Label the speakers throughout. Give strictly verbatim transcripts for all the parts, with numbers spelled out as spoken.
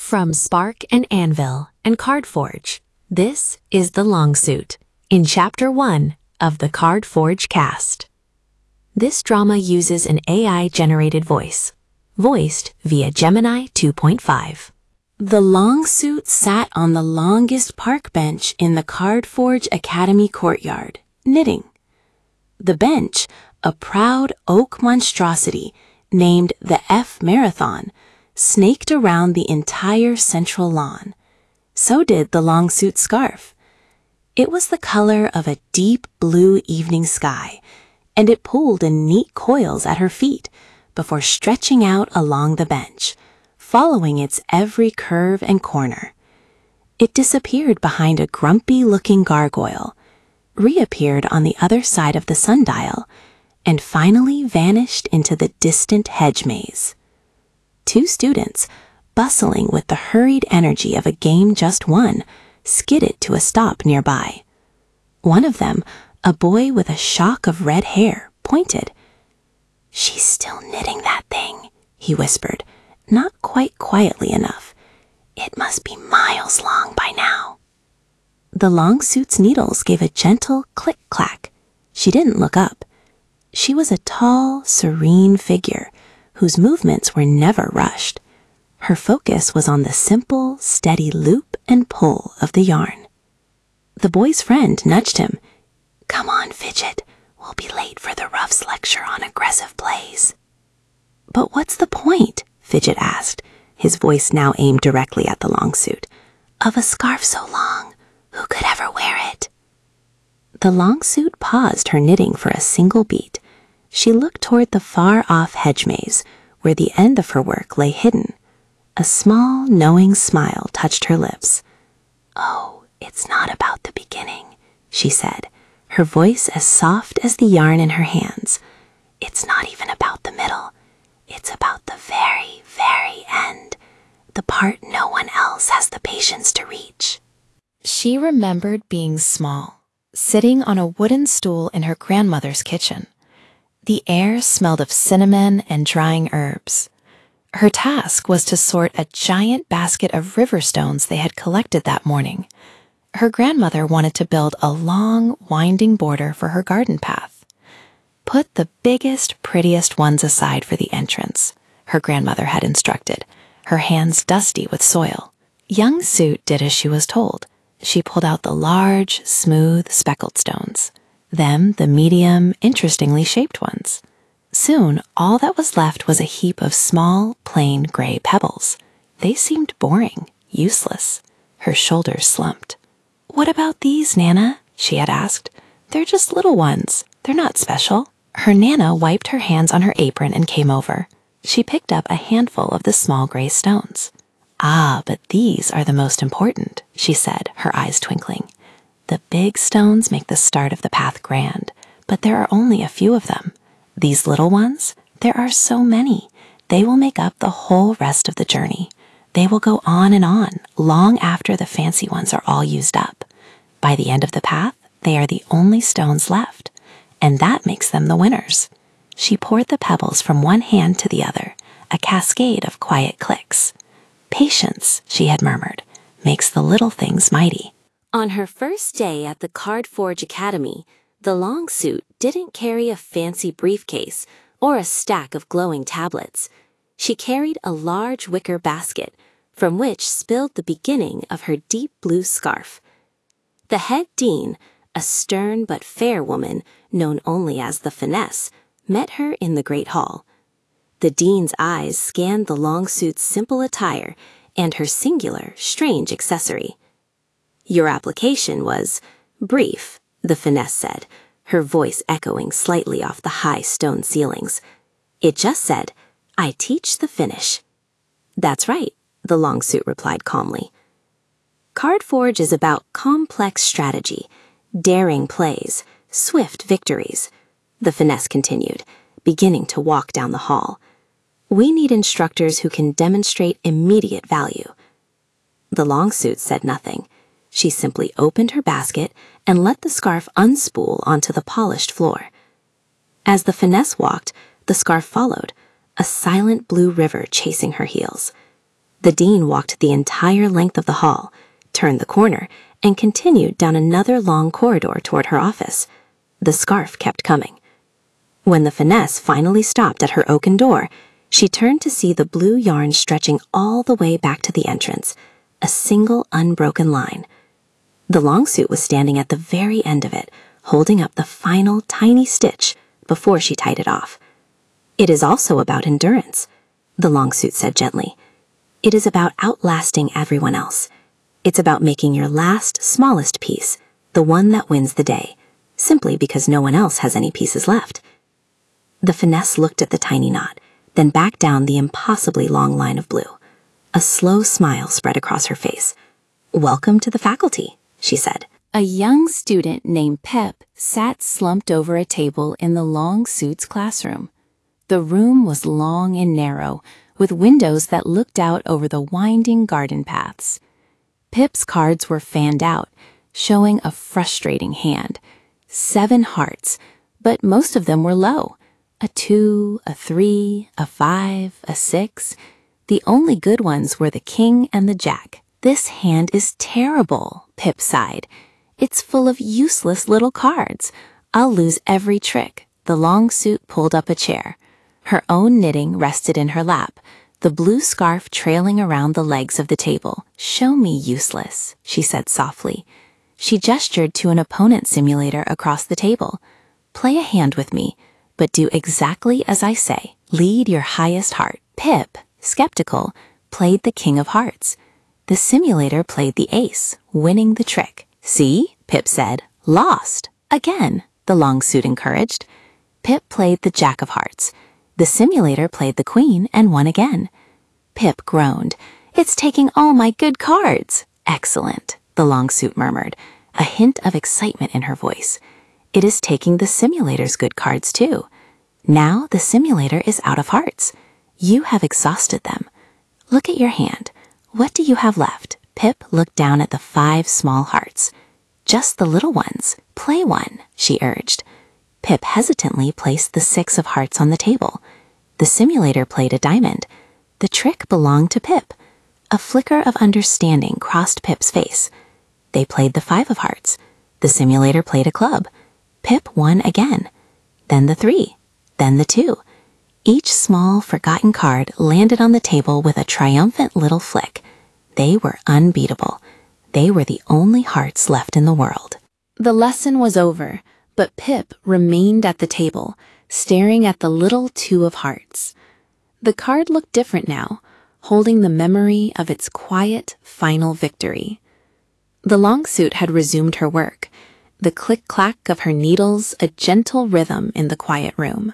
Speaker 1: From Spark and Anvil and Cardforge, this is The Long Suit, in Chapter one of the Cardforge cast. This drama uses an A I-generated voice, voiced via Gemini two point five.
Speaker 2: The Long Suit sat on the longest park bench in the Cardforge Academy courtyard, knitting. The bench, a proud oak monstrosity named the F Marathon, snaked around the entire central lawn. So did the Long Suit scarf. It was the color of a deep blue evening sky, and it pulled in neat coils at her feet before stretching out along the bench, following its every curve and corner. It disappeared behind a grumpy-looking gargoyle, reappeared on the other side of the sundial, and finally vanished into the distant hedge maze. Two students, bustling with the hurried energy of a game just won, skidded to a stop nearby. One of them, a boy with a shock of red hair, pointed. "She's still knitting that thing," he whispered, not quite quietly enough. "It must be miles long by now." The Long Suit's needles gave a gentle click-clack. She didn't look up. She was a tall, serene figure whose movements were never rushed. Her focus was on the simple, steady loop and pull of the yarn. The boy's friend nudged him. "Come on, Fidget. We'll be late for the Ruffs lecture on aggressive plays." "But what's the point?" Fidget asked, his voice now aimed directly at the Long Suit. "Of a scarf so long, who could ever wear it?" The Long Suit paused her knitting for a single beat. She looked toward the far-off hedge maze, where the end of her work lay hidden. A small, knowing smile touched her lips. "Oh, it's not about the beginning," she said, her voice as soft as the yarn in her hands. "It's not even about the middle. It's about the very, very end, the part no one else has the patience to reach."
Speaker 3: She remembered being small, sitting on a wooden stool in her grandmother's kitchen. The air smelled of cinnamon and drying herbs. Her task was to sort a giant basket of river stones they had collected that morning. Her grandmother wanted to build a long, winding border for her garden path. "Put the biggest, prettiest ones aside for the entrance," her grandmother had instructed, her hands dusty with soil. Young Suit did as she was told. She pulled out the large, smooth, speckled stones, them the medium, interestingly shaped ones. Soon, all that was left was a heap of small, plain gray pebbles. They seemed boring, useless. Her shoulders slumped. "What about these, Nana?" she had asked. "They're just little ones. They're not special." Her Nana wiped her hands on her apron and came over. She picked up a handful of the small gray stones. "Ah, but these are the most important," she said, her eyes twinkling. "The big stones make the start of the path grand, but there are only a few of them. These little ones, there are so many. They will make up the whole rest of the journey. They will go on and on, long after the fancy ones are all used up. By the end of the path, they are the only stones left, and that makes them the winners." She poured the pebbles from one hand to the other, a cascade of quiet clicks. "Patience," she had murmured, "makes the little things mighty."
Speaker 4: On her first day at the Cardforge Academy, the Long Suit didn't carry a fancy briefcase or a stack of glowing tablets. She carried a large wicker basket, from which spilled the beginning of her deep blue scarf. The head dean, a stern but fair woman known only as the Finesse, met her in the Great Hall. The dean's eyes scanned the Long Suit's simple attire and her singular, strange accessory. "Your application was brief," the Finesse said, her voice echoing slightly off the high stone ceilings. "It just said, 'I teach the finish.'" "That's right," the Long Suit replied calmly. "Cardforge is about complex strategy, daring plays, swift victories," the Finesse continued, beginning to walk down the hall. "We need instructors who can demonstrate immediate value." The Long Suit said nothing. She simply opened her basket and let the scarf unspool onto the polished floor. As the Finesse walked, the scarf followed, a silent blue river chasing her heels. The dean walked the entire length of the hall, turned the corner, and continued down another long corridor toward her office. The scarf kept coming. When the finesse finally stopped at her oaken door, she turned to see the blue yarn stretching all the way back to the entrance, a single unbroken line. The long suit was standing at the very end of it, holding up the final tiny stitch before she tied it off. "It is also about endurance," the long suit said gently. "It is about outlasting everyone else. It's about making your last, smallest piece, the one that wins the day, simply because no one else has any pieces left." The finesse looked at the tiny knot, then back down the impossibly long line of blue. A slow smile spread across her face. "Welcome to the faculty," she said.
Speaker 2: A young student named Pip sat slumped over a table in the long suit's classroom. The room was long and narrow, with windows that looked out over the winding garden paths. Pip's cards were fanned out, showing a frustrating hand. Seven hearts, but most of them were low. A two, a three, a five, a six. The only good ones were the king and the jack. "This hand is terrible," Pip sighed. "It's full of useless little cards. I'll lose every trick." The long suit pulled up a chair. Her own knitting rested in her lap, the blue scarf trailing around the legs of the table. "Show me useless," she said softly. She gestured to an opponent simulator across the table. "Play a hand with me, but do exactly as I say. Lead your highest heart." Pip, skeptical, played the king of hearts. The simulator played the ace, winning the trick. "See?" Pip said. "Lost." "Again," the long suit encouraged. Pip played the jack of hearts. The simulator played the queen and won again. Pip groaned. "It's taking all my good cards." "Excellent," the long suit murmured, a hint of excitement in her voice. "It is taking the simulator's good cards too. Now the simulator is out of hearts. You have exhausted them. Look at your hand. What do you have left?" Pip looked down at the five small hearts. "Just the little ones. Play one," she urged. Pip hesitantly placed the six of hearts on the table. The simulator played a diamond. The trick belonged to Pip. A flicker of understanding crossed Pip's face. They played the five of hearts. The simulator played a club. Pip won again. Then the three. Then the two. Each small, forgotten card landed on the table with a triumphant little flick. They were unbeatable. They were the only hearts left in the world. The lesson was over, but Pip remained at the table, staring at the little two of hearts. The card looked different now, holding the memory of its quiet, final victory. The long suit had resumed her work, the click-clack of her needles a gentle rhythm in the quiet room.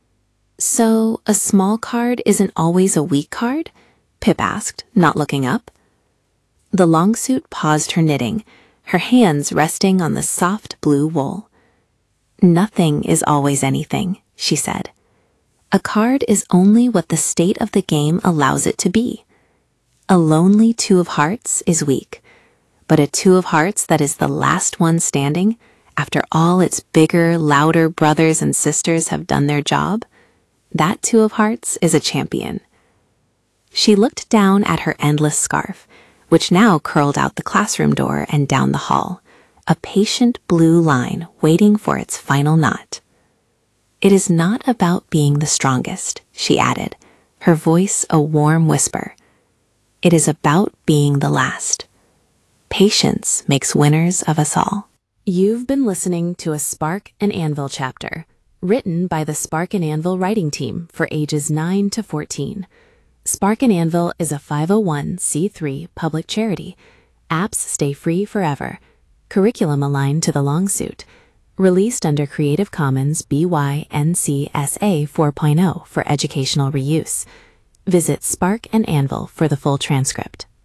Speaker 2: "So, a small card isn't always a weak card?" Pip asked, not looking up. The long suit paused her knitting, her hands resting on the soft blue wool. "Nothing is always anything," she said. "A card is only what the state of the game allows it to be. A lonely two of hearts is weak, but a two of hearts that is the last one standing, after all its bigger, louder brothers and sisters have done their job, that two of hearts is a champion." She looked down at her endless scarf, which now curled out the classroom door and down the hall, a patient blue line waiting for its final knot. "It is not about being the strongest," she added, her voice a warm whisper. "It is about being the last. Patience makes winners of us all." You've been listening to a Spark and Anvil chapter, written by the Spark and Anvil writing team for ages nine to fourteen. Spark and Anvil is a five oh one c three public charity. Apps stay free forever. Curriculum aligned to the long suit. Released under Creative Commons B Y N C S A four point oh for educational reuse. Visit Spark and Anvil for the full transcript.